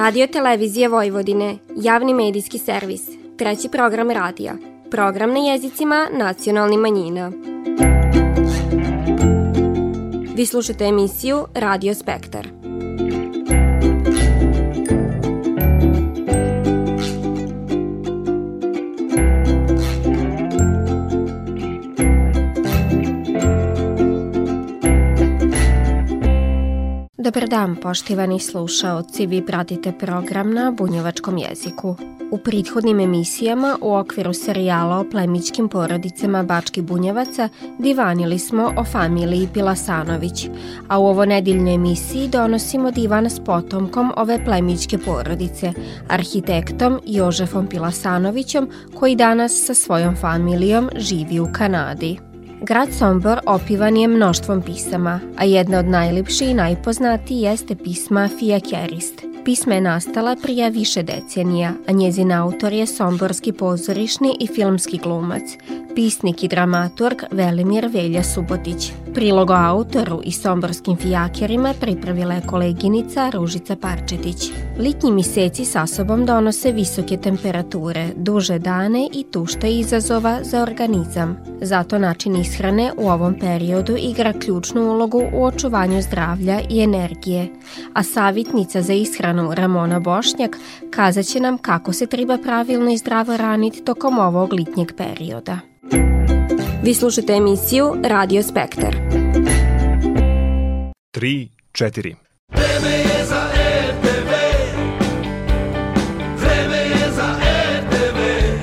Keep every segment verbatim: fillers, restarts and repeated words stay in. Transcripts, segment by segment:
Radio Televizija Vojvodine, javni medijski servis, treći program radija, program na jezicima nacionalnih manjina. Vi slušate emisiju Radio Spektar. Dobar dan, poštivani slušaoci, vi pratite program na bunjevačkom jeziku. U prethodnim emisijama u okviru serijala o plemićkim porodicama Bačkih Bunjevaca divanili smo o familiji Pilasanović, a u ovo nedeljnoj emisiji donosimo divan s potomkom ove plemićke porodice, arhitektom Jožefom Pilasanovićem, koji danas sa svojom familijom živi u Kanadi. Grad Sombor opivan je mnoštvom pisama, a jedna od najljepših i najpoznatiji jeste pisma Fijakerist. Pisma je nastala prije više decenija, a njezin autor je somborski pozorišni i filmski glumac, pisnik i dramaturg Velimir Velja Subotić. Prilog o autoru i somborskim fijakerima pripravila je koleginica Ružica Parčetić. Litnji miseci sa sobom donose visoke temperature, duže dane i tušta izazova za organizam. Zato način ishrane u ovom periodu igra ključnu ulogu u očuvanju zdravlja i energije. A savjetnica za ishranu Ramona Bošnjak kazat će nam kako se treba pravilno i zdravo raniti tokom ovog litnjeg perioda. Vi slušate emisiju Radio Spektar. tri četiri. Vreme je za er te ve. Vreme je za er te ve.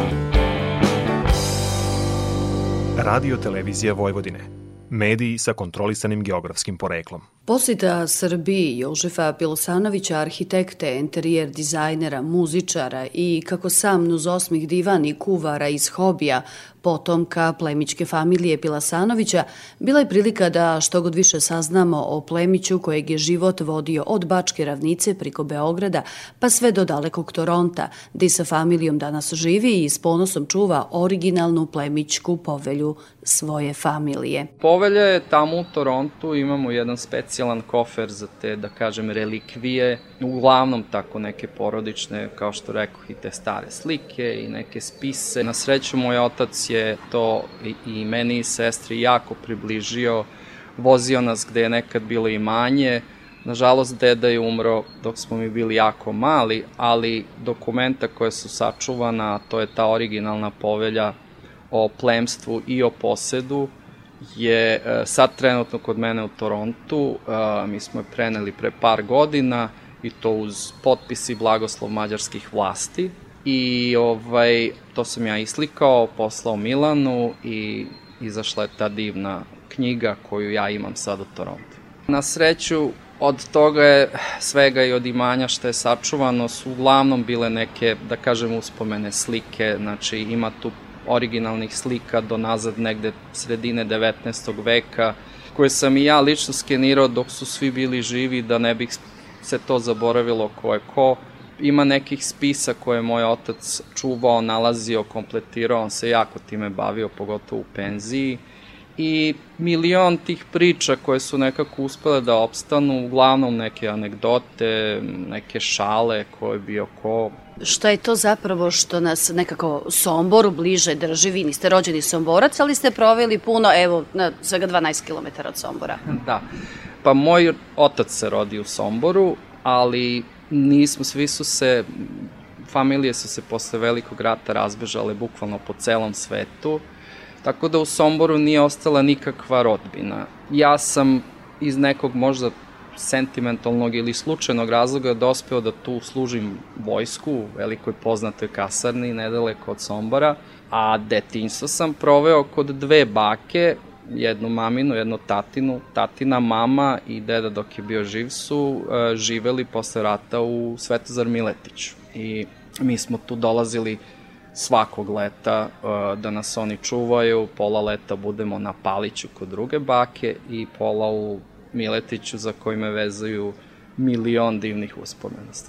Radio Televizija Vojvodine. Mediji sa kontrolisanim geografskim poreklom. Posjeta Srbiji Jožefa Pilasanovića, arhitekte, interijer dizajnera, muzičara i, kako sam nuz osmih divan i kuvara iz hobija, potomka plemićke familije Pilasanovića, bila je prilika da što god više saznamo o plemiću kojeg je život vodio od Bačke ravnice preko Beograda pa sve do dalekog Toronta, gdje sa familijom danas živi i s ponosom čuva originalnu plemićku povelju svoje familije. Povelja je tamo u Torontu, imamo jedan specijalan kofer za te, da kažem, relikvije, uglavnom tako neke porodične, kao što rekoh, i te stare slike i neke spise. Na sreću, moj otac je to i, i meni i sestri jako približio, vozio nas gde je nekad bilo imanje. Nažalost, deda je umro dok smo mi bili jako mali, ali dokumenta koje su sačuvana, to je ta originalna povelja o plemstvu i o posedu, je sad trenutno kod mene u Torontu. Mi smo je preneli pre par godina i to uz potpis i blagoslov mađarskih vlasti. I ovaj, to sam ja islikao, poslao Milanu i izašla je ta divna knjiga koju ja imam sad u Torontu. Na sreću, od toga je svega i od imanja što je sačuvano su uglavnom bile neke, da kažem, uspomene slike, znači ima tu originalnih slika do nazad negde sredine devetnaestog veka, koje sam i ja lično skenirao dok su svi bili živi, da ne bih se to zaboravilo ko je ko. Ima nekih spisa koje je moj otac čuvao, nalazio, kompletirao, on se jako time bavio, pogotovo u penziji. I milion tih priča koje su nekako uspele da opstanu, uglavnom neke anegdote, neke šale koje je bio ko. Šta je to zapravo što nas nekako Somboru bliže drži? Vi niste rođeni Somborac, ali ste proveli puno, evo, na svega dvanaest kilometara od Sombora. Da, pa moj otac se rodi u Somboru, ali nismo, svi su se, familije su se posle velikog rata razbežale bukvalno po celom svetu, tako da u Somboru nije ostala nikakva rodbina. Ja sam iz nekog možda sentimentalnog ili slučajnog razloga dospeo da tu služim vojsku u velikoj poznatoj kasarni nedaleko od Sombora, a detinjstvo sam proveo kod dve bake, jednu maminu, jednu tatinu. Tatina, mama i deda dok je bio živ su uh, živeli posle rata u Svetozar Miletiću i mi smo tu dolazili svakog leta uh, da nas oni čuvaju, pola leta budemo na Paliću kod druge bake i pola u Miletiću za koji me vezaju milion divnih uspomena, stvarno.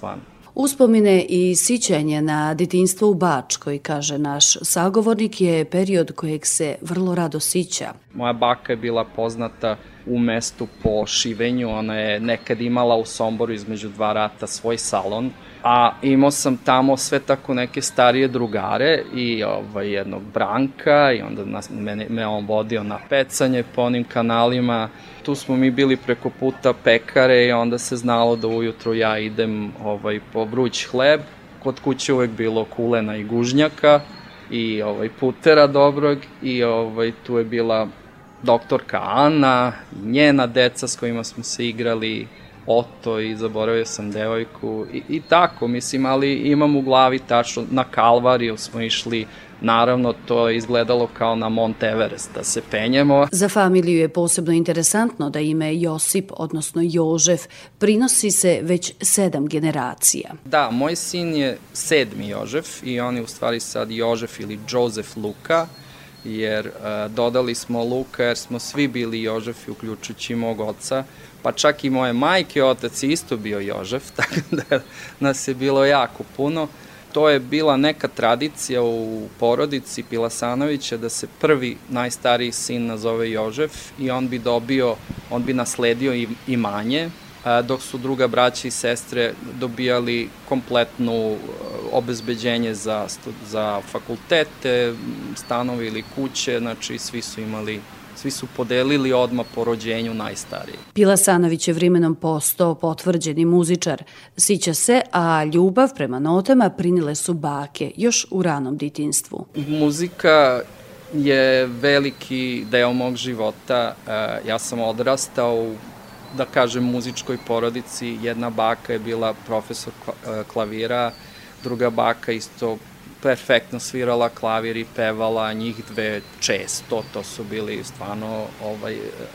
Uspomine i sićenje na detinjstvo u Bačkoj, kaže naš sagovornik, je period kojeg se vrlo rado sića. Moja baka je bila poznata u mestu po šivenju, ona je nekad imala u Somboru između dva rata svoj salon, a imao sam tamo sve tako neke starije drugare i ovaj, jednog Branka i onda nas, me, me on vodio na pecanje po onim kanalima. Tu smo mi bili preko puta pekare i onda se znalo da ujutro ja idem ovaj, po vruć hleb. Kod kuće uvek bilo kulena i gužnjaka i ovaj, putera dobrog i ovaj, tu je bila doktorka Ana, njena deca s kojima smo se igrali, Oto i zaboravio sam devojku i, i tako, mislim, ali imam u glavi tačno, na Kalvariju smo išli, naravno to je izgledalo kao na Mont Everest, da se penjemo. Za familiju je posebno interesantno da ime Josip, odnosno Jožef, prinosi se već sedam generacija. Da, moj sin je sedmi Jožef i on je u stvari sad Jožef ili Joseph Luka, jer uh, dodali smo Luka jer smo svi bili Jožefi, uključujući mog oca, pa čak i moje majke, otac je isto bio Jožef, tako da nas je bilo jako puno. To je bila neka tradicija u porodici Pilasanovića da se prvi najstariji sin nazove Jožef i on bi dobio, on bi nasledio imanje, dok su druga braća i sestre dobijali kompletnu obezbeđenje za, za fakultete, stanovi ili kuće, znači svi su imali, svi su podelili odmah po rođenju najstariji. Pilasanović je vremenom postao potvrđeni muzičar. Sića se, a ljubav prema notama prinile su bake još u ranom detinjstvu. Muzika je veliki deo mog života. Ja sam odrastao u, da kažem, muzičkoj porodici. Jedna baka je bila profesor klavira, druga baka isto perfektno svirala klavir i pevala, njih dve često, to su bili stvarno ovaj,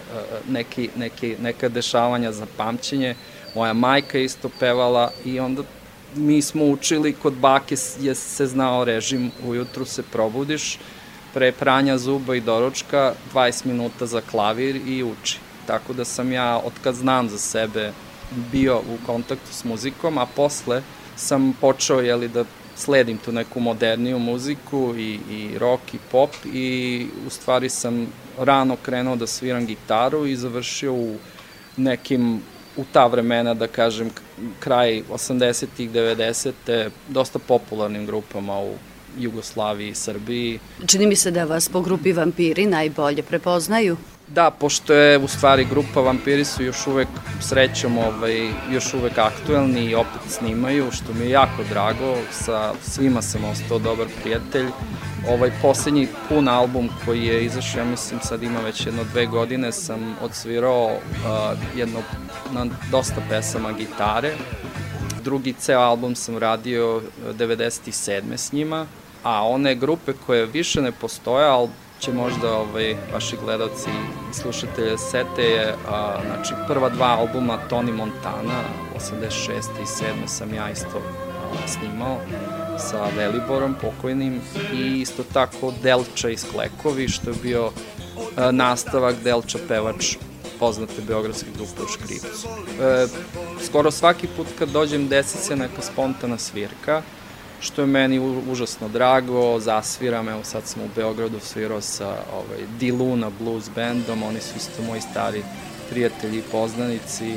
neki, neki, neka dešavanja za pamćenje. Moja majka isto pevala i onda mi smo učili, kod bake je se znao režim, ujutru se probudiš, pre pranja zuba i doručka, dvadeset minuta za klavir i uči. Tako da sam ja, otkad znam za sebe, bio u kontaktu s muzikom, a posle sam počeo, jeli, da sledim tu neku moderniju muziku i, i rock i pop i u stvari sam rano krenuo da sviram gitaru i završio u nekim, u ta vremena, da kažem, kraj osamdesetih, devedesetih, dosta popularnim grupama u Jugoslaviji i Srbiji. Čini mi se da vas po grupi Vampiri najbolje prepoznaju. Da, pošto je u stvari grupa Vampiri su još uvek, srećom, ovaj, još uvek aktuelni i opet snimaju, što mi je jako drago, sa svima sam ostao dobar prijatelj. Ovaj poslednji pun album koji je izašao, ja mislim sad ima već jedno dve godine, sam odsvirao uh, jedno, na dosta pesama gitare. Drugi ceo album sam radio devedeset sedme s njima, a one grupe koje više ne postoje, ali će možda ovaj, vaši gledalci i slušatelje sete je, a, znači, prva dva albuma Tony Montana, osamdeset šeste i sedme sam ja isto a, snimao sa Veliborom pokojnim i isto tako Delča iz Klekovi, što je bio a, nastavak Delča pevač poznate beogradske grupe u Škripcu. E, skoro svaki put kad dođem desi se neka spontana svirka, što je meni užasno drago, zasviram, evo sad sam u Beogradu svirao sa ovaj, Di Luna Blues bandom, oni su isto moji stari prijatelji i poznanici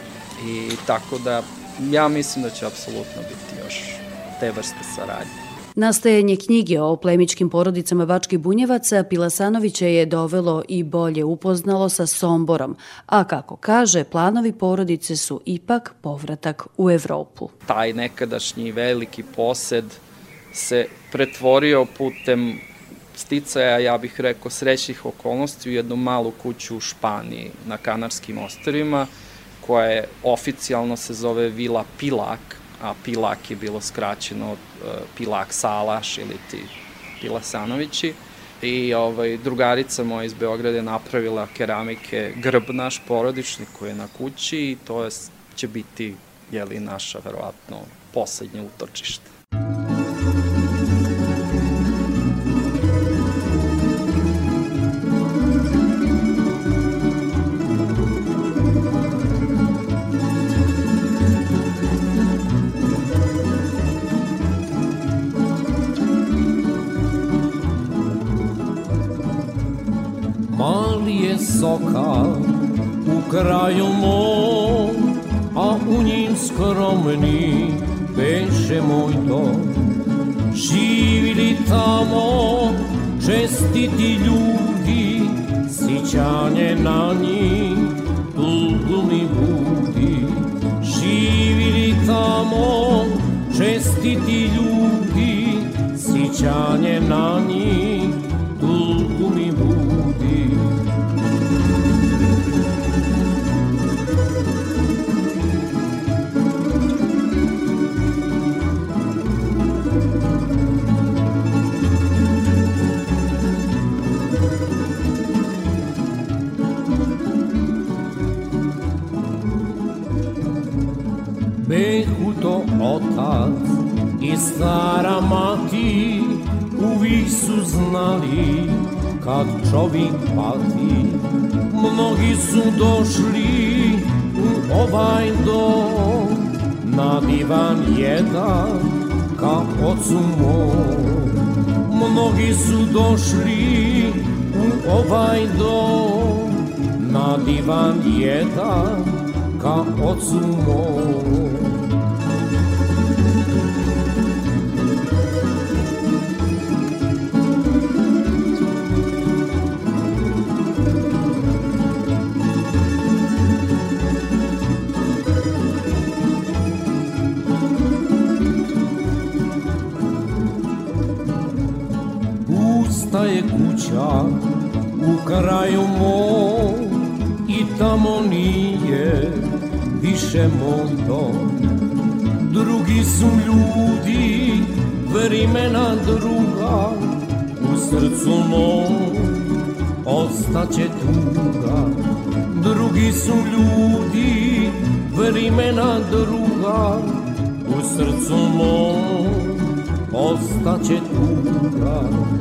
i tako da ja mislim da će apsolutno biti još te vrste saradnje. Nastajanje knjige o plemićkim porodicama Bačkih Bunjevaca Pilasanovića je dovelo i bolje upoznalo sa Somborom, a kako kaže, planovi porodice su ipak povratak u Evropu. Taj nekadašnji veliki posed se pretvorio putem sticaja, ja bih rekao, srećnih okolnosti u jednu malu kuću u Španiji na Kanarskim ostrvima, koja je oficijalno se zove Vila Pilak, a Pilak je bilo skraćeno od uh, Pilak Salaš ili ti Pilasanovići. I ovaj, drugarica moja iz Beograda je napravila keramike grb naš porodični koji je na kući i to je, će biti, jeli, naša verovatno poslednje utočište. visoka u kraju mom, a u njim skromni beše moj dom. Živili tamo čestiti ljudi, sićanje na njih dugo mi budi. Živili tamo čestiti ljudi, sićanje na njih dugo mi budi. Behu to otac i stara mati, uvijek su znali kad čovjek pati. Mnogi su došli u ovaj dom, na divan jedan ka ocu mom. Mnogi su došli u ovaj dom, na divan jedan ka ocu mom. Pusta je kuća u kraju mom i tamo nije više moj dom. Drugi su ljudi, vremena druga, u srcu mom ostaće tuga. Drugi su ljudi, vremena druga, u srcu mom ostaće tuga.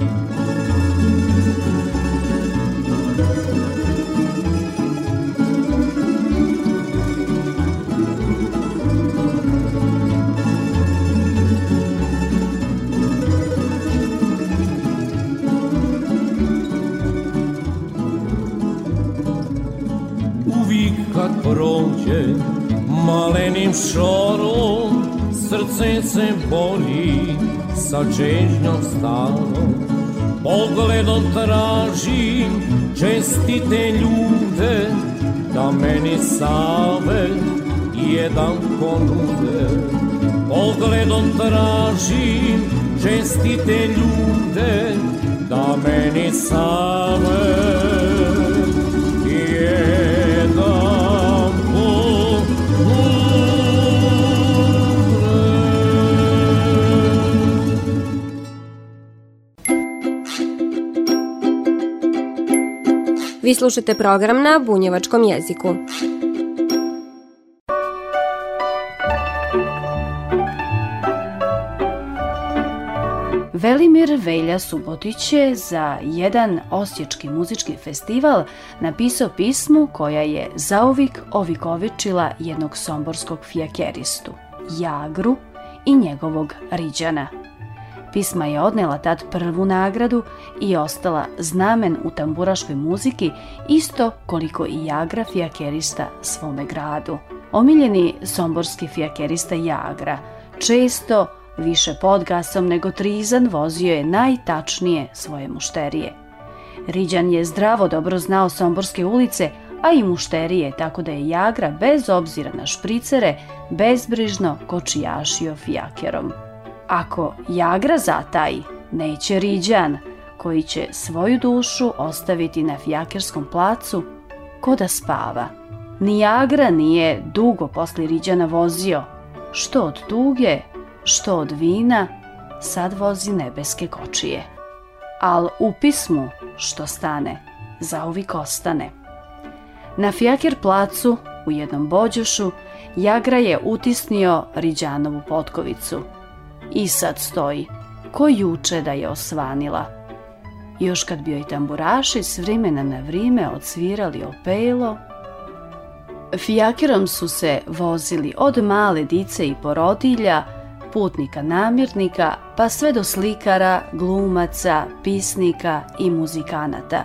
Kad prođe malenim šorom, srce se boli sa čežnjom starom. Pogledom tražim čestite ljude, da meni savet jedan ponude. Pogledom tražim čestite ljude, da meni savet jedan. Vi slušate program na bunjevačkom jeziku. Velimir Velja Subotić je za jedan osječki muzički festival napisao pismu koja je zauvijek ovikovičila jednog somborskog fijakeristu, Jagru i njegovog Riđana. Pisma je odnela tad prvu nagradu i ostala znamen u tamburaškoj muziki, isto koliko i Jagra fijakerista svome gradu. Omiljeni somborski fijakerista Jagra, često više pod gasom nego trizan, vozio je najtačnije svoje mušterije. Riđan je zdravo dobro znao somborske ulice, a i mušterije, tako da je Jagra bez obzira na špricere bezbrižno kočijašio fijakerom. Ako Jagra zataji, neće Riđan, koji će svoju dušu ostaviti na fijakerskom placu, ko da spava. Ni Jagra nije dugo posle Riđana vozio, što od tuge, što od vina, sad vozi nebeske kočije. Al u pismu što stane, zauvijek ostane. Na fijaker placu, u jednom bođošu, Jagra je utisnio Riđanovu potkovicu. I sad stoji, ko juče da je osvanila. Još kad bi joj tamburaši s vremena na vrime odsvirali opelo. Fijakerom su se vozili od male dice i porodilja, putnika namirnika, pa sve do slikara, glumaca, pisnika i muzikanata.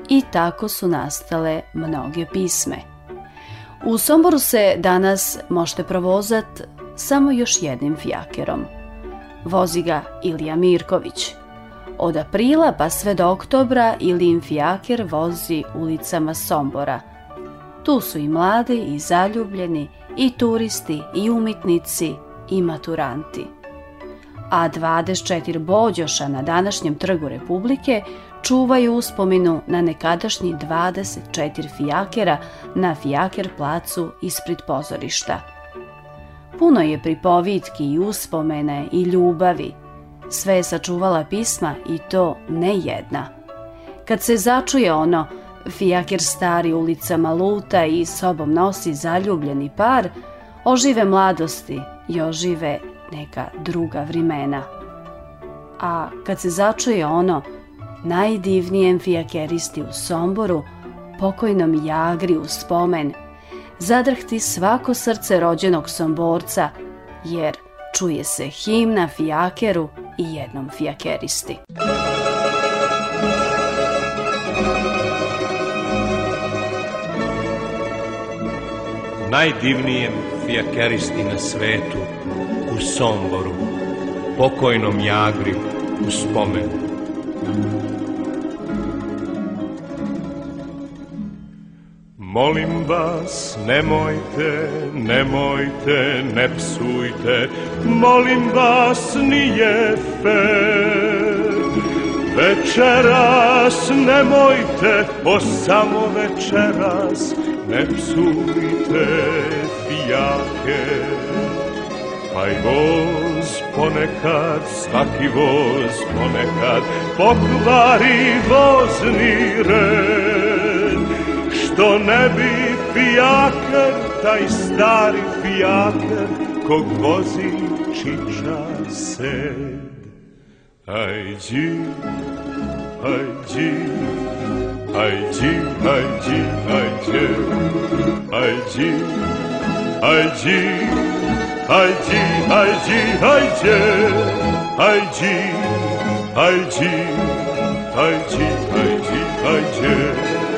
i tako su nastale mnoge pisme. U Somboru se danas možete provozat samo još jednim fijakerom. Vozi ga Ilija Mirković. Od aprila pa sve do oktobra Ilijin fijaker vozi ulicama Sombora. Tu su i mladi i zaljubljeni, i turisti, i umetnici, i maturanti. A dvadeset četiri bođoša na današnjem Trgu Republike čuvaju uspomenu na nekadašnji dvadeset četiri fijakera na Fijaker placu ispred pozorišta. Puno je pripovitki i uspomene i ljubavi. Sve je sačuvala pisma i to ne jedna. Kad se začuje ono fijaker stari ulicama luta i sobom nosi zaljubljeni par, ožive mladosti i ožive neka druga vremena. A kad se začuje ono najdivnijem fijakeristi u Somboru, pokojnom Jagri u spomen, zadrhti svako srce rođenog Somborca, jer čuje se himna fijakeru i jednom fijakeristi. Najdivnijem fijakeristi na svetu u Somboru, pokojnom Jagri u spomen. Molim vas, nemojte, nemojte, ne psujte, molim vas, nije fer. Večeras nemojte, o samo večeras, ne psujte fijake. Pa i voz ponekad, svaki voz ponekad, pokvari vozni red. Što ne bi fijaker, taj stari fijaker, kog vozi čiča sed. Ajđi, ajđi, ajđi, ajđi, ajđe, ajđi, ajđi, ajđi, ajđi, ajđe, ajđi, ajđi, ajđi, ajđi, ajđe.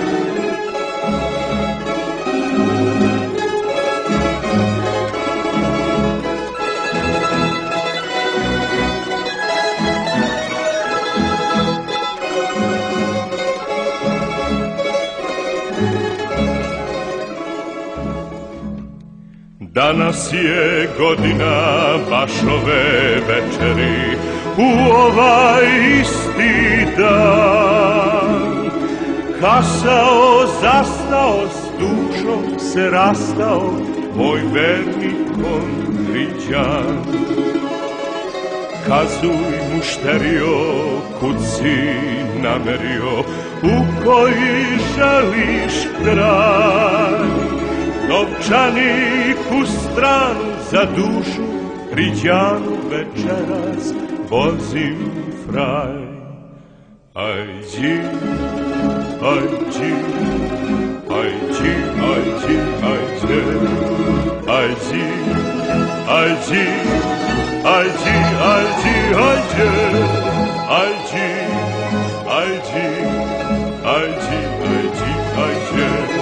Danas je godina baš ove večeri, u ovaj isti dan. Kasao, zastao, s dušom se rastao, moj verni Kondriđan. Kazuj mušterio, kud si namerio, u koji želiš kraj. Novčanik u stranu za dušu, Riđanu večeras vozim fraj. Ajđi, ajđi, ajđi, ajđi, ajđe, ajđi, ajđi, ajđi, ajđi, ajđe, ajđi, ajđi, ajđi, ajđi, ajđe.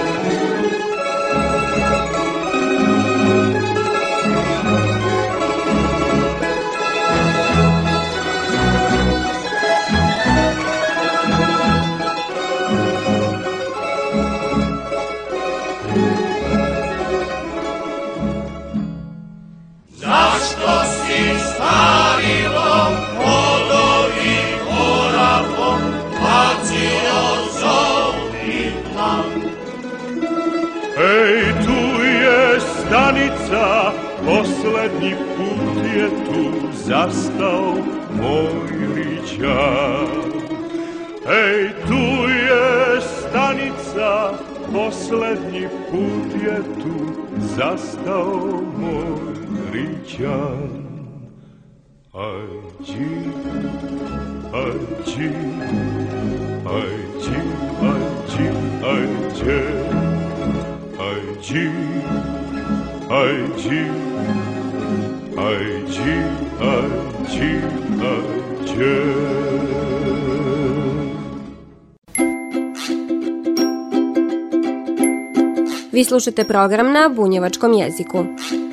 Ej, tu je stanica, poslednji put je tu zastao moj Riđan. Ej, tu je stanica, poslednji put je tu zastao moj Riđan. Ajđi, ajđi, ajđi, ajđi, ajđe, ajđi, ajđi, ajđi, ajđi, ajđe. Vi slušate program na bunjevačkom jeziku.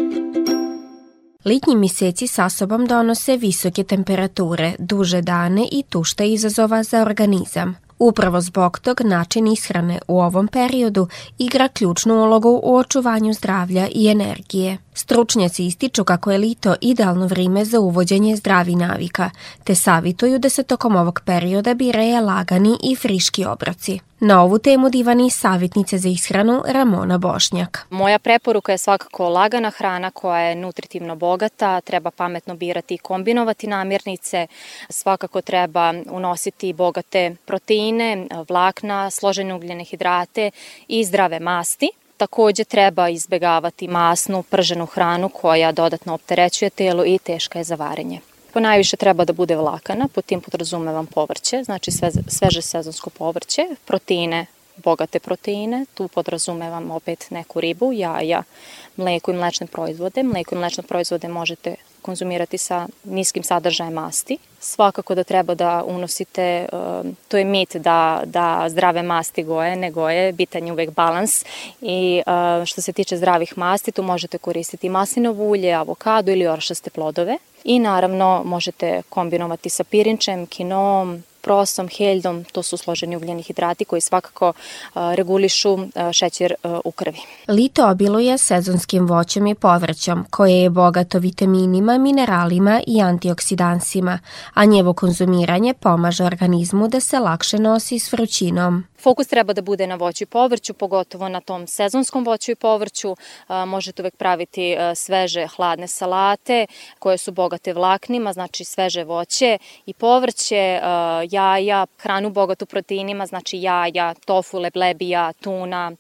Litnji mjeseci sa sobom donose visoke temperature, duže dane i tušta izazova za organizam. Upravo zbog tog način ishrane u ovom periodu igra ključnu ulogu u očuvanju zdravlja i energije. Stručnjaci ističu kako je lito idealno vrijeme za uvođenje zdravih navika, te savjetuju da se tokom ovog perioda biraju lagani i friški obroci. Na ovu temu divani savjetnice za ishranu Ramona Bošnjak. Moja preporuka je svakako lagana hrana koja je nutritivno bogata, treba pametno birati i kombinovati namirnice, svakako treba unositi bogate proteine, vlakna, složene ugljene hidrate i zdrave masti. Također treba izbjegavati masnu, prženu hranu koja dodatno opterećuje telo i teška je za varenje. Ponajviše treba da bude vlakana, pod tim podrazumevam povrće, znači sve, sveže sezonsko povrće, proteine, bogate proteine, tu podrazumevam opet neku ribu, jaja, mleko i mlečne proizvode. Mleko i mlečne proizvode možete konzumirati sa niskim sadržajem masti. Svakako da treba da unosite, to je mit da, da zdrave masti goje, ne goje, bitan je uvek balans i što se tiče zdravih masti, tu možete koristiti maslinovo ulje, avokado ili orašaste plodove i naravno možete kombinovati sa pirinčem, kinoom, prosom, heljdom, to su složeni ugljeni hidrati koji svakako uh, regulišu uh, šećer uh, u krvi. Lito obiluje sezonskim voćem i povrćom koje je bogato vitaminima, mineralima i antioksidansima, a njevo konzumiranje pomaže organizmu da se lakše nosi s vrućinom. Fokus treba da bude na voću i povrću, pogotovo na tom sezonskom voću i povrću. Možete uvek praviti sveže, hladne salate koje su bogate vlaknima, znači sveže voće i povrće, jaja, hranu bogatu proteinima, znači jaja, tofu, leblebija, tuna,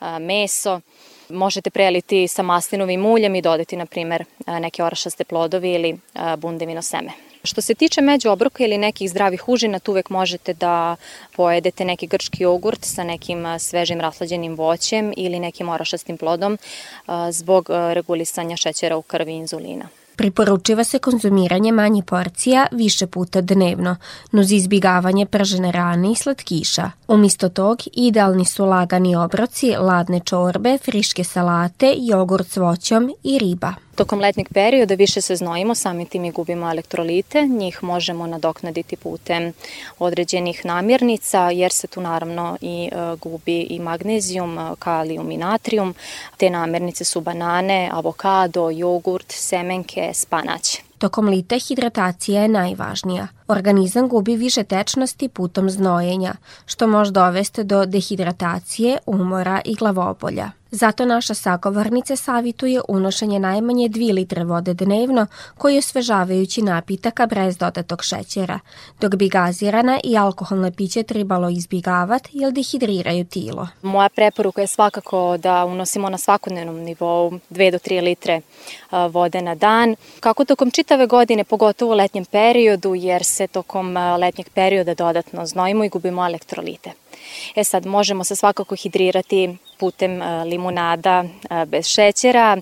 meso. Možete preliti sa maslinovim uljem i dodati, na primjer, neke orašaste plodovi ili bundevino seme. Što se tiče među obroka ili nekih zdravih užina, tu uvek možete da pojedete neki grčki jogurt sa nekim svežim raslađenim voćem ili nekim orašastim plodom zbog regulisanja šećera u krvi i inzulina. Preporučiva se konzumiranje manje porcija više puta dnevno, no za izbjegavanje pržene rane i slatkiša. Umjesto tog, idealni su lagani obroci, ladne čorbe, friške salate, jogurt s voćom i riba. Tokom letnjeg perioda više se znojimo, samim tim i gubimo elektrolite. Njih možemo nadoknaditi putem određenih namirnica, jer se tu naravno i e, gubi i magnezijum, kalijum i natrijum. Te namirnice su banane, avokado, jogurt, semenke, spanać. Tokom lita hidratacija je najvažnija. Organizam gubi više tečnosti putom znojenja, što može dovesti do dehidratacije, umora i glavobolja. Zato naša sagovornica savjetuje unošenje najmanje dvije litre vode dnevno, koji je osvežavajući napitaka bez dodatog šećera, dok bi gazirana i alkoholna piće trebalo izbjegavati jer dehidriraju tilo. Moja preporuka je svakako da unosimo na svakodnevnom nivou dve do tri litre vode na dan. Kako tokom čitave godine, pogotovo u letnjem periodu, jer se tokom letnjeg perioda dodatno znojimo i gubimo elektrolite. E sad, možemo se svakako hidrirati putem limunada bez šećera,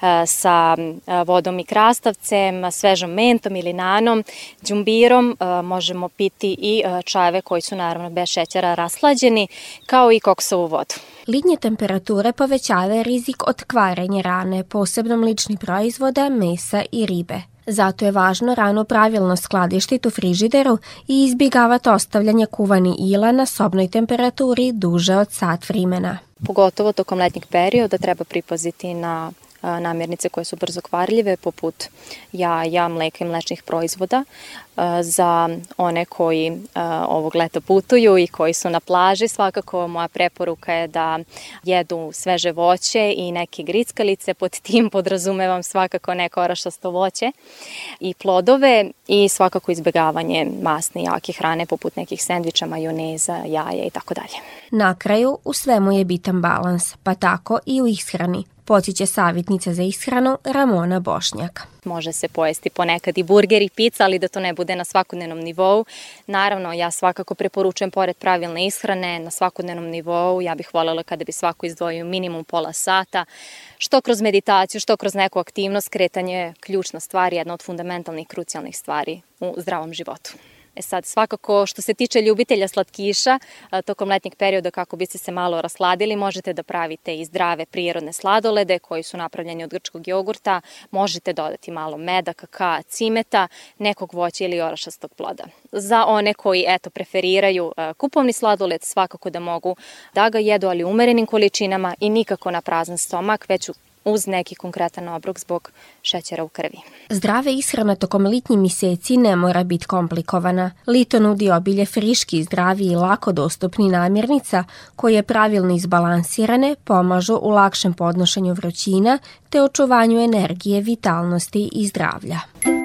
sa vodom i krastavcem, svežom mentom ili nanom, đumbirom, možemo piti i čajeve koji su naravno bez šećera raslađeni, kao i koksovu vodu. Litnje temperature povećavaju rizik od kvarenja rane, posebno mličnih proizvoda, mesa i ribe. Zato je važno rano pravilno skladištiti u frižideru i izbjegavati ostavljanje kuvani ila na sobnoj temperaturi duže od sat vremena. Pogotovo tokom letnjeg perioda treba pripaziti na namirnice koje su brzo kvarljive, poput jaja, mleka i mlečnih proizvoda. Za one koji ovog leta putuju i koji su na plaži, svakako moja preporuka je da jedu sveže voće i neke grickalice, pod tim podrazumevam svakako neko orašasto voće i plodove i svakako izbjegavanje masne i jake hrane poput nekih sendviča, majoneza, jaja i tako dalje. Na kraju, u svemu je bitan balans, pa tako i u ishrani. Podsjeća savjetnica za ishranu Ramona Bošnjak. Može se pojesti ponekad i burger i pizza, ali da to ne bude na svakodnevnom nivou. Naravno, ja svakako preporučujem pored pravilne ishrane na svakodnevnom nivou. Ja bih voljela kada bi svako izdvojio minimum pola sata, što kroz meditaciju, što kroz neku aktivnost. Kretanje je ključna stvar, jedna od fundamentalnih, krucijalnih stvari u zdravom životu. E sad, svakako što se tiče ljubitelja slatkiša, tokom letnjeg perioda kako biste se malo rasladili, možete da pravite i zdrave prirodne sladolede koji su napravljeni od grčkog jogurta, možete dodati malo meda, kakaa, cimeta, nekog voća ili orašastog ploda. Za one koji eto preferiraju kupovni sladoled, svakako da mogu da ga jedu, ali u umerenim količinama i nikako na prazan stomak, već uz neki konkretan obrok zbog šećera u krvi. Zdrava ishrana tokom litnjih meseci ne mora biti komplikovana. Lito nudi obilje friški, zdravi i lako dostupni namirnica koje pravilno izbalansirane pomažu u lakšem podnošenju vrućina te očuvanju energije, vitalnosti i zdravlja.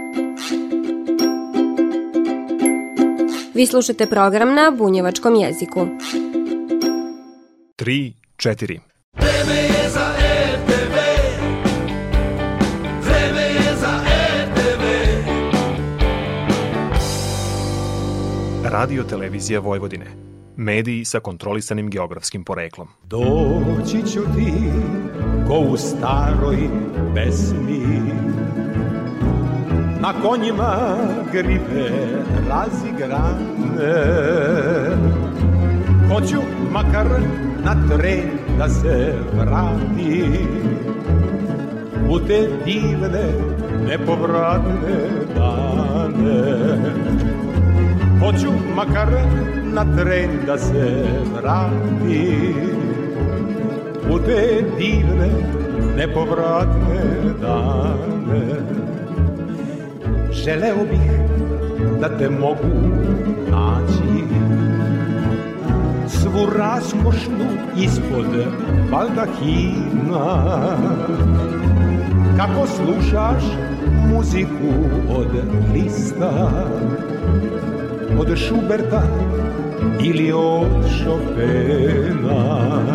Vi slušate program na bunjevačkom jeziku. tri četiri. Vreme je za er te ve. Vreme je za er te ve. Radio televizija Vojvodine. Mediji sa kontrolisanim geografskim poreklom. Doći ću ti ko u staroj pesmi, na konjima gripe razigrane. Hoću makar na tren da se vrati u te divne, nepovratne dane. Hoću makar na tren da se vrati u te divne, nepovratne dane. Želeo bih da te mogu naći, svu raskošnu ispod baldahina, kako slušaš muziku od Lista, od Šuberta ili od Chopina.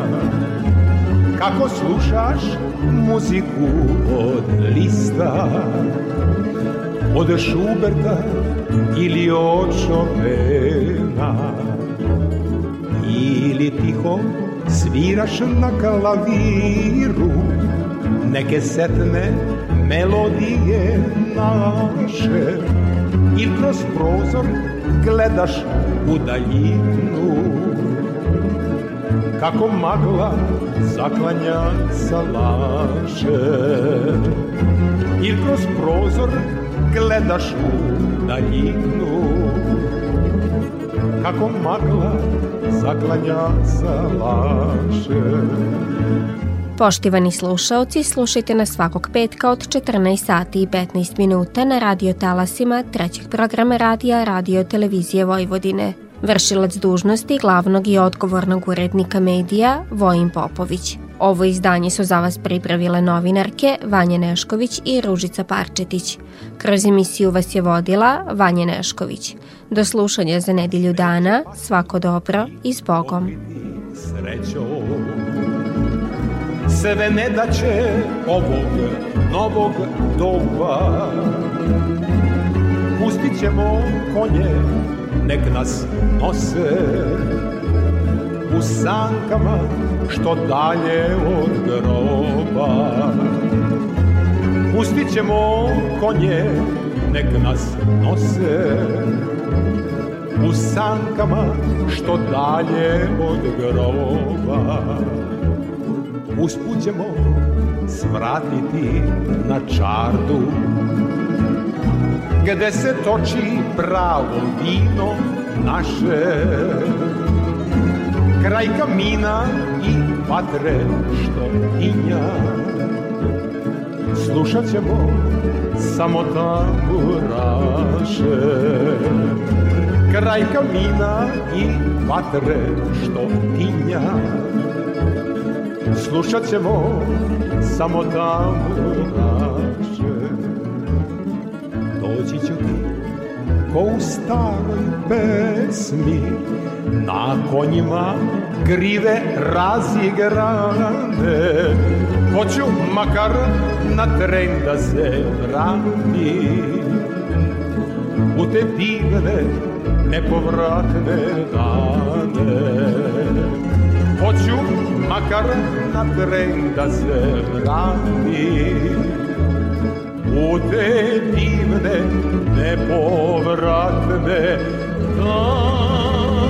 Kako slušaš muziku od Lista, od Šuberta ili od Chopina. Ili tiho sviraš na klaviru neke setne melodije naše, ili kroz prozor gledaš u daljinu kako magla zaklanja salaše. Ili kroz prozor gledaš u daljinu kako magla zaklanja salaše. Poštivani slušaoci, slušajte nas svakog petka od četrnaest sati i petnaest minuta na radio talasima trećeg programa radija Radio televizije Vojvodine. Vršilac dužnosti glavnog i odgovornog urednika medija Vojin Popović. Ovo izdanje su za vas pripravile novinarke Vanja Nešković i Ružica Parčetić. Kroz emisiju vas je vodila Vanja Nešković. Do slušanja za nedelju dana, svako dobro i s Bogom. Srećo, sve nedaće ovog novog doba, pustit ćemo konje, nek nas nose u sankama što dalje od groba. Pustit ćemo konje, nek nas nose u sankama što dalje od groba. Usput ćemo svratiti na čardu, gde se toči pravo vino naše, kraj kamina i vatre što tinja. Slušat ćemo samo tamburaše, kraj kamina i vatre što tinja. Slušat ćemo samo tamburaše. Doći ću ti ko u staroj pesmi, na konjima grive razigrane. Hoću makar na tren da se vrati u te divne, nepovratne dane. Hoću makar na tren da se vrati u te divne, nepovratne dane.